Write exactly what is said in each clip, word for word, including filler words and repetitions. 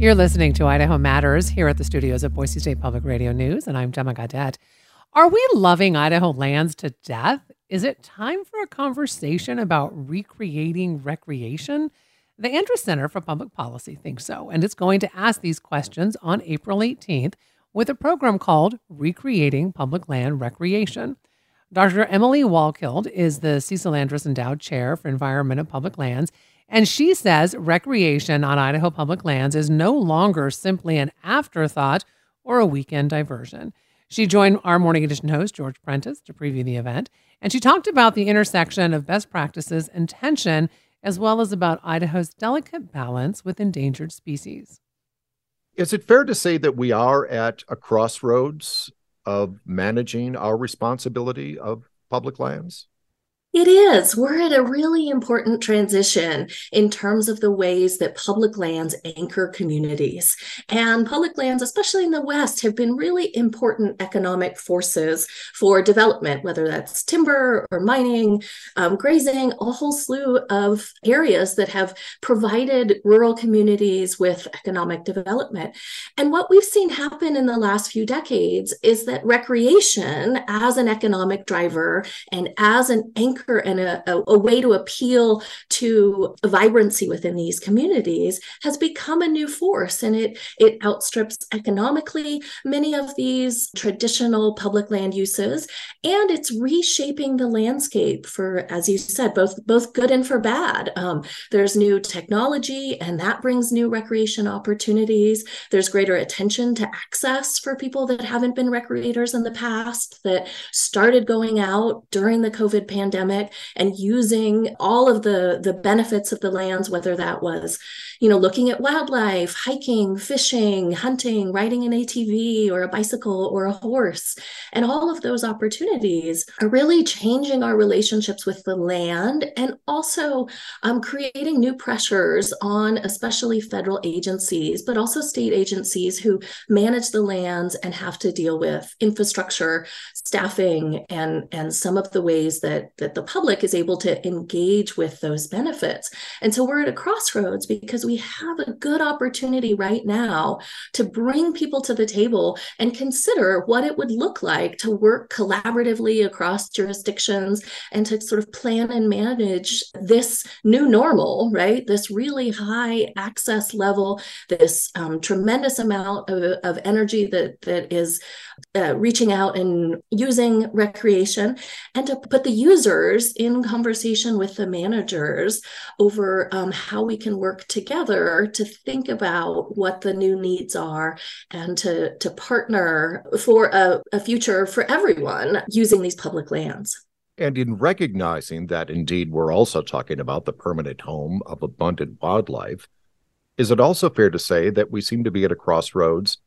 You're listening to Idaho Matters here at the studios of Boise State Public Radio News, and I'm Gemma Gaudette. Are we loving Idaho lands to death? Is it time for a conversation about recreating recreation? The Andrus Center for Public Policy thinks so, and it's going to ask these questions on April eighteenth with a program called Recreating Public Land Recreation. Doctor Emily Walkild is the Cecil Andrus Endowed Chair for Environment and Public Lands, and she says recreation on Idaho public lands is no longer simply an afterthought or a weekend diversion. She joined our Morning Edition host, George Prentice, to preview the event, and she talked about the intersection of best practices and tension, as well as about Idaho's delicate balance with endangered species. Is it fair to say that we are at a crossroads of managing our responsibility of public lands? It is. We're at a really important transition in terms of the ways that public lands anchor communities. And public lands, especially in the West, have been really important economic forces for development, whether that's timber or mining, um, grazing, a whole slew of areas that have provided rural communities with economic development. And what we've seen happen in the last few decades is that recreation as an economic driver and as an anchor and a, a, a way to appeal to vibrancy within these communities has become a new force, and it, it outstrips economically many of these traditional public land uses, and it's reshaping the landscape for, as you said, both, both good and for bad. Um, there's new technology, and that brings new recreation opportunities. There's greater attention to access for people that haven't been recreators in the past, that started going out during the COVID pandemic and using all of the, the benefits of the lands, whether that was, you know, looking at wildlife, hiking, fishing, hunting, riding an A T V or a bicycle or a horse. And all of those opportunities are really changing our relationships with the land and also um, creating new pressures on especially federal agencies, but also state agencies who manage the lands and have to deal with infrastructure, staffing, and, and some of the ways that, that the public is able to engage with those benefits. And so we're at a crossroads because we have a good opportunity right now to bring people to the table and consider what it would look like to work collaboratively across jurisdictions and to sort of plan and manage this new normal, right? This really high access level, this um, tremendous amount of, of energy that, that is uh, reaching out and using recreation, and to put the users in conversation with the managers over um, how we can work together to think about what the new needs are and to, to partner for a, a future for everyone using these public lands. And in recognizing that indeed we're also talking about the permanent home of abundant wildlife, is it also fair to say that we seem to be at a crossroads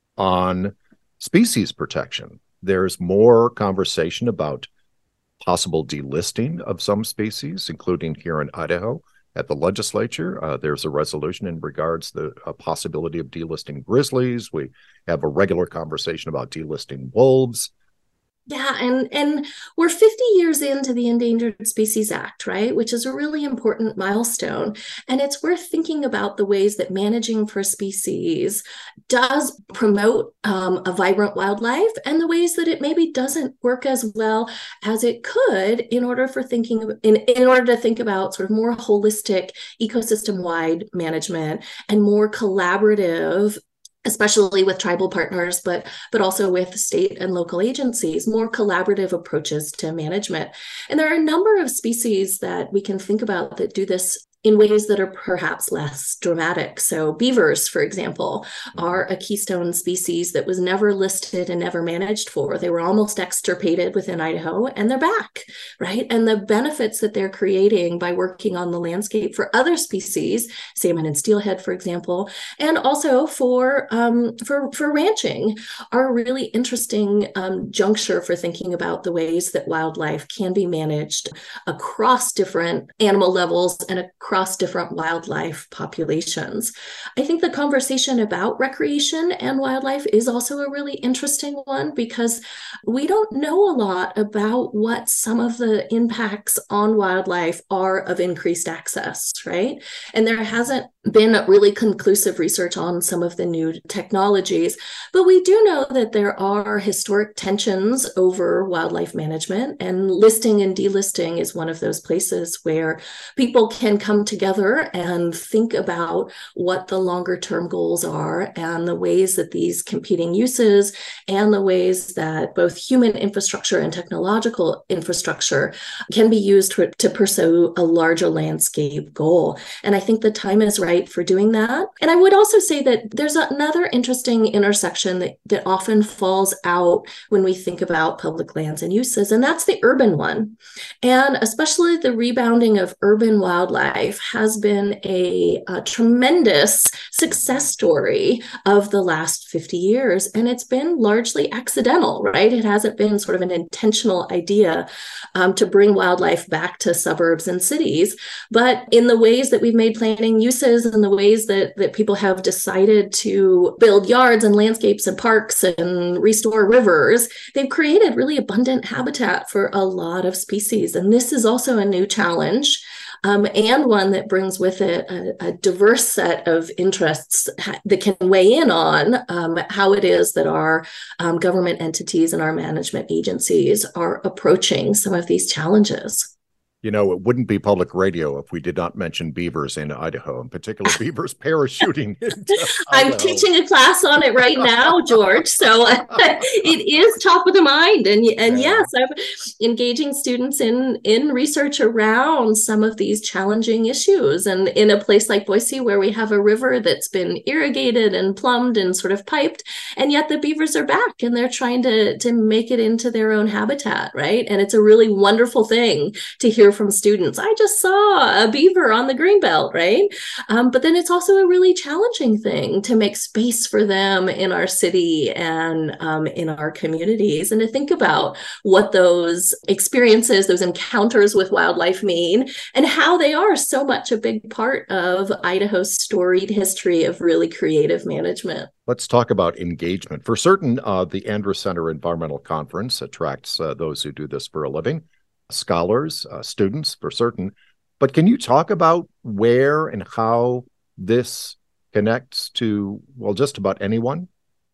on species protection? There's more conversation about possible delisting of some species, including here in Idaho at the legislature. Uh, there's a resolution in regards to the uh, possibility of delisting grizzlies. We have a regular conversation about delisting wolves. Yeah, and, and we're fifty years into the Endangered Species Act, right, which is a really important milestone. And it's worth thinking about the ways that managing for species does promote um, a vibrant wildlife and the ways that it maybe doesn't work as well as it could in order for thinking in, in order to think about sort of more holistic ecosystem-wide management and more collaborative, especially with tribal partners, but but also with state and local agencies, more collaborative approaches to management. And there are a number of species that we can think about that do this in ways that are perhaps less dramatic. So beavers, for example, are a keystone species that was never listed and never managed for. They were almost extirpated within Idaho, and they're back, right? And the benefits that they're creating by working on the landscape for other species, salmon and steelhead, for example, and also for um, for, for ranching, are a really interesting um, juncture for thinking about the ways that wildlife can be managed across different animal levels and across across different wildlife populations. I think the conversation about recreation and wildlife is also a really interesting one because we don't know a lot about what some of the impacts on wildlife are of increased access, right? And there hasn't been really conclusive research on some of the new technologies, but we do know that there are historic tensions over wildlife management, and listing and delisting is one of those places where people can come together and think about what the longer term goals are and the ways that these competing uses and the ways that both human infrastructure and technological infrastructure can be used to, to pursue a larger landscape goal. And I think the time is right for doing that. And I would also say that there's another interesting intersection that, that often falls out when we think about public lands and uses, and that's the urban one. And especially the rebounding of urban wildlife has been a, a tremendous success story of the last fifty years. And it's been largely accidental, right? It hasn't been sort of an intentional idea um, to bring wildlife back to suburbs and cities. But in the ways that we've made planning uses and the ways that, that people have decided to build yards and landscapes and parks and restore rivers, they've created really abundant habitat for a lot of species. And this is also a new challenge. Um, and one that brings with it a, a diverse set of interests that can weigh in on um, how it is that our um, government entities and our management agencies are approaching some of these challenges. You know, it wouldn't be public radio if we did not mention beavers in Idaho, in particular beavers parachuting into I'm Idaho. teaching a class on it right now, George. So uh, it is top of the mind. And, and Yeah. yes, I'm engaging students in, in research around some of these challenging issues. And in a place like Boise, where we have a river that's been irrigated and plumbed and sort of piped, and yet the beavers are back and they're trying to, to make it into their own habitat, right? And it's a really wonderful thing to hear from students. I just saw a beaver on the greenbelt, right? Um, but then it's also a really challenging thing to make space for them in our city and um, in our communities, and to think about what those experiences, those encounters with wildlife mean, and how they are so much a big part of Idaho's storied history of really creative management. Let's talk about engagement. For certain, uh, the Andrus Center Environmental Conference attracts uh, those who do this for a living. Scholars, uh, students for certain. But can you talk about where and how this connects to, well, just about anyone?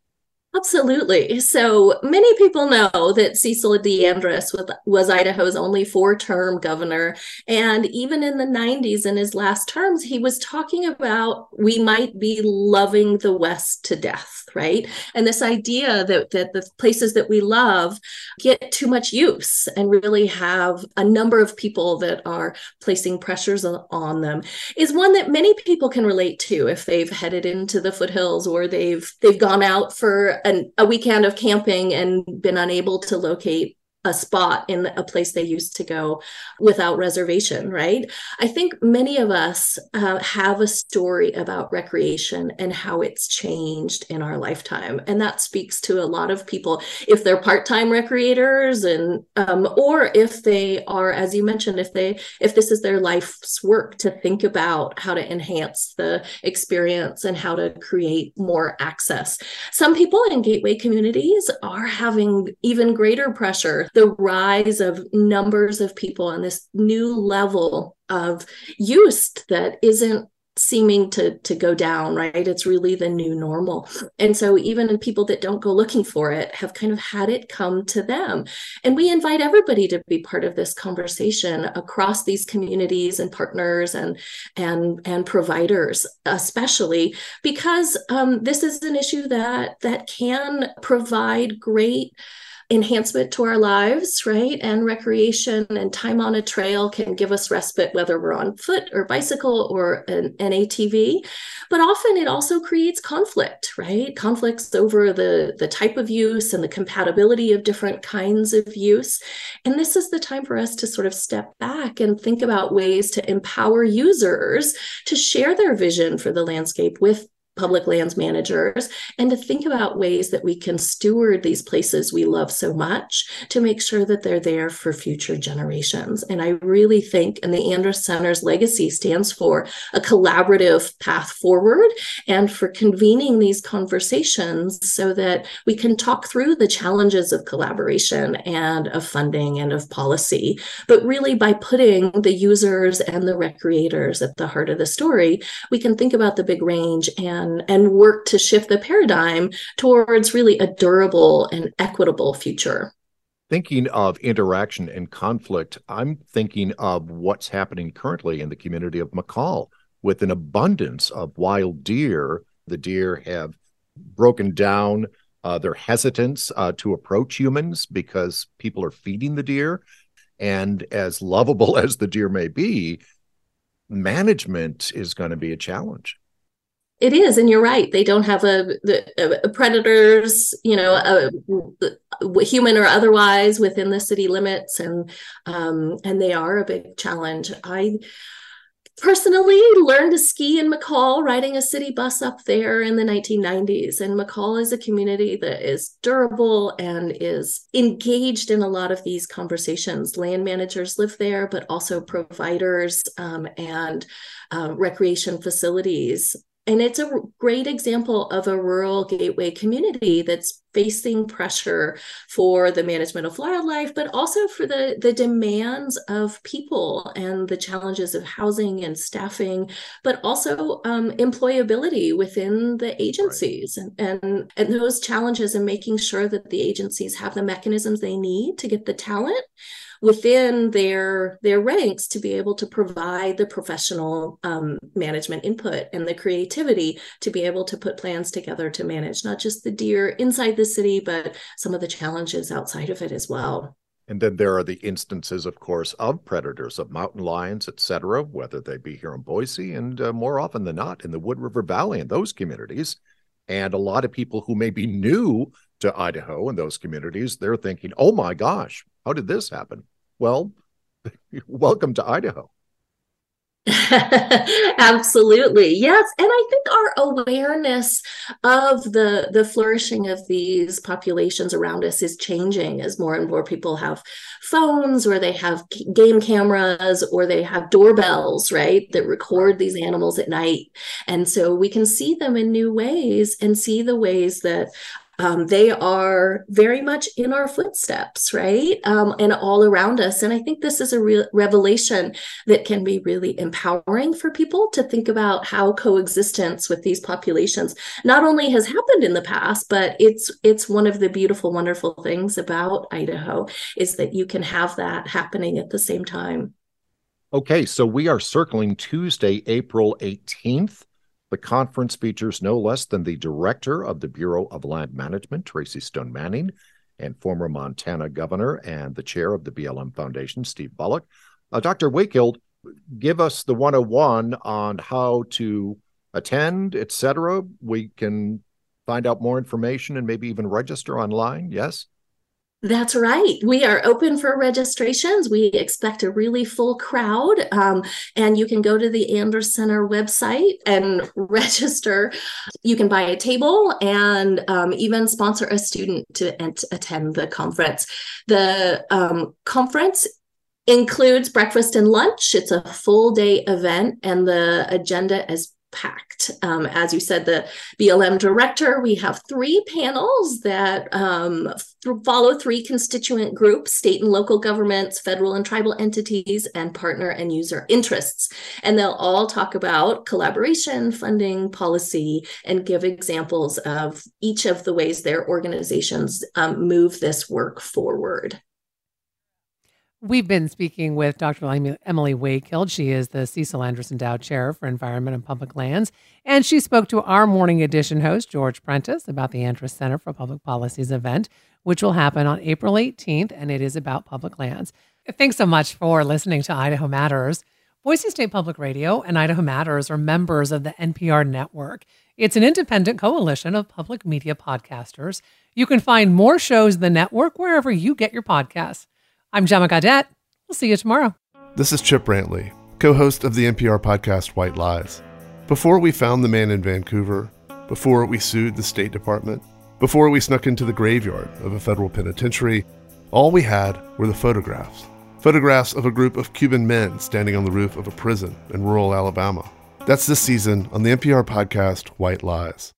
Absolutely. So many people know that Cecil D. Andrus was, was Idaho's only four-term governor. And even in the nineties, in his last terms, he was talking about we might be loving the West to death, right? And this idea that, that the places that we love get too much use and really have a number of people that are placing pressures on them is one that many people can relate to if they've headed into the foothills or they've they've gone out for An, a weekend of camping and been unable to locate a spot in a place they used to go without reservation, right? I think many of us uh, have a story about recreation and how it's changed in our lifetime. And that speaks to a lot of people, if they're part-time recreators and um, or if they are, as you mentioned, if they if this is their life's work to think about how to enhance the experience and how to create more access. Some people in gateway communities are having even greater pressure. The rise of numbers of people and this new level of use that isn't seeming to, to go down, right? It's really the new normal. And so even people that don't go looking for it have kind of had it come to them. And we invite everybody to be part of this conversation across these communities and partners and, and, and providers, especially because um, this is an issue that, that can provide great enhancement to our lives, right? And recreation and time on a trail can give us respite, whether we're on foot or bicycle or an, an A T V. But often it also creates conflict, right? Conflicts over the, the type of use and the compatibility of different kinds of use. And this is the time for us to sort of step back and think about ways to empower users to share their vision for the landscape with public lands managers, and to think about ways that we can steward these places we love so much to make sure that they're there for future generations. And I really think, and the Andrus Center's legacy stands for a collaborative path forward and for convening these conversations so that we can talk through the challenges of collaboration and of funding and of policy, but really by putting the users and the recreators at the heart of the story, we can think about the big range and, and work to shift the paradigm towards really a durable and equitable future. Thinking of interaction and conflict, I'm thinking of what's happening currently in the community of McCall with an abundance of wild deer. The deer have broken down uh, their hesitance uh, to approach humans because people are feeding the deer. And as lovable as the deer may be, management is going to be a challenge. It is, and you're right. They don't have a, a, a predators, you know, a, a human or otherwise within the city limits, and um, and they are a big challenge. I personally learned to ski in McCall, riding a city bus up there in the nineteen nineties. And McCall is a community that is durable and is engaged in a lot of these conversations. Land managers live there, but also providers um, and uh, recreation facilities. And it's a great example of a rural gateway community that's facing pressure for the management of wildlife, but also for the, the demands of people and the challenges of housing and staffing, but also um, employability within the agencies. Right. And, and, and those challenges and making sure that the agencies have the mechanisms they need to get the talent within their their ranks to be able to provide the professional um, management input and the creativity to be able to put plans together to manage not just the deer inside the city, but some of the challenges outside of it as well. And then there are the instances, of course, of predators, of mountain lions, et cetera, whether they be here in Boise and uh, more often than not in the Wood River Valley and those communities. And a lot of people who may be new to Idaho and those communities, they're thinking, oh my gosh, how did this happen? Well, welcome to Idaho. Absolutely. Yes. And I think our awareness of the, the flourishing of these populations around us is changing as more and more people have phones, or they have game cameras, or they have doorbells, right, that record these animals at night. And so we can see them in new ways and see the ways that Um, they are very much in our footsteps, right? Um, and all around us. And I think this is a real revelation that can be really empowering for people to think about how coexistence with these populations not only has happened in the past, but it's it's one of the beautiful, wonderful things about Idaho is that you can have that happening at the same time. Okay, so we are circling Tuesday, April eighteenth. The conference features no less than the director of the Bureau of Land Management, Tracy Stone Manning, and former Montana governor and the chair of the B L M Foundation, Steve Bullock. Uh, Doctor Wakefield, give us the one oh one on how to attend, et cetera. We can find out more information and maybe even register online, yes? That's right. We are open for registrations. We expect a really full crowd. Um, and you can go to the Andrus Center website and register. You can buy a table and um, even sponsor a student to ent- attend the conference. The um, conference includes breakfast and lunch. It's a full day event, and the agenda is packed. Um, as you said, the B L M director, we have three panels that um, th- follow three constituent groups: state and local governments, federal and tribal entities, and partner and user interests. And they'll all talk about collaboration, funding, policy, and give examples of each of the ways their organizations um, move this work forward. We've been speaking with Doctor Emily Wakefield. She is the Cecil Anderson Dow Chair for Environment and Public Lands, and she spoke to our Morning Edition host, George Prentice, about the Andrus Center for Public Policy's event, which will happen on April eighteenth, and it is about public lands. Thanks so much for listening to Idaho Matters. Boise State Public Radio and Idaho Matters are members of the N P R network. It's an independent coalition of public media podcasters. You can find more shows in the network wherever you get your podcasts. I'm Gemma Gaudette. We'll see you tomorrow. This is Chip Brantley, co-host of the N P R podcast White Lies. Before we found the man in Vancouver, before we sued the State Department, before we snuck into the graveyard of a federal penitentiary, all we had were the photographs. Photographs of a group of Cuban men standing on the roof of a prison in rural Alabama. That's this season on the N P R podcast, White Lies.